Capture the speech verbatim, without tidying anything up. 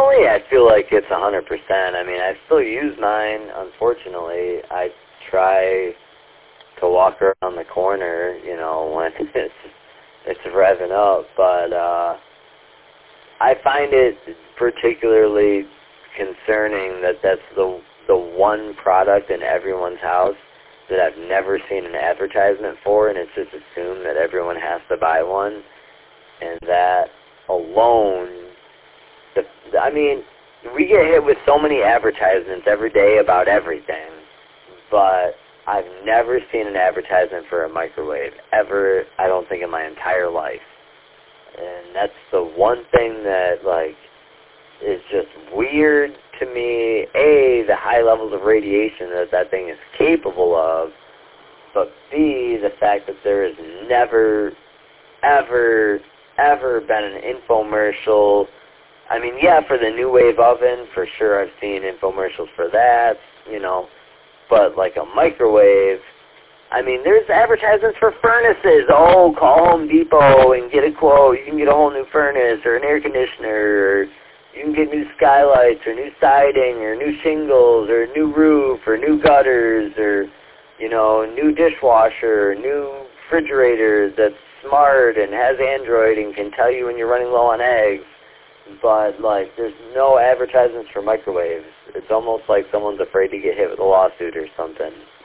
personally, I feel like it's one hundred percent. I mean, I still use mine, unfortunately. I try to walk around the corner, you know, when it's, it's revving up, but uh, I find it particularly concerning that that's the, the one product in everyone's house that I've never seen an advertisement for, and it's just assumed that everyone has to buy one, and that alone, the, I mean, we get hit with so many advertisements every day about everything, but I've never seen an advertisement for a microwave, ever, I don't think, in my entire life. And that's the one thing that, like, is just weird to me. A, the high levels of radiation that that thing is capable of, but B, the fact that there has never, ever, ever been an infomercial. I mean, yeah, for the New Wave oven, for sure I've seen infomercials for that, you know, but like a microwave, I mean, there's advertisements for furnaces. Oh, call Home Depot and get a quote. You can get a whole new furnace or an air conditioner, or you can get new skylights or new siding or new shingles or a new roof or new gutters or, you know, new dishwasher, new refrigerator that's smart and has Android and can tell you when you're running low on eggs. But, like, there's no advertisements for microwaves. It's almost like someone's afraid to get hit with a lawsuit or something.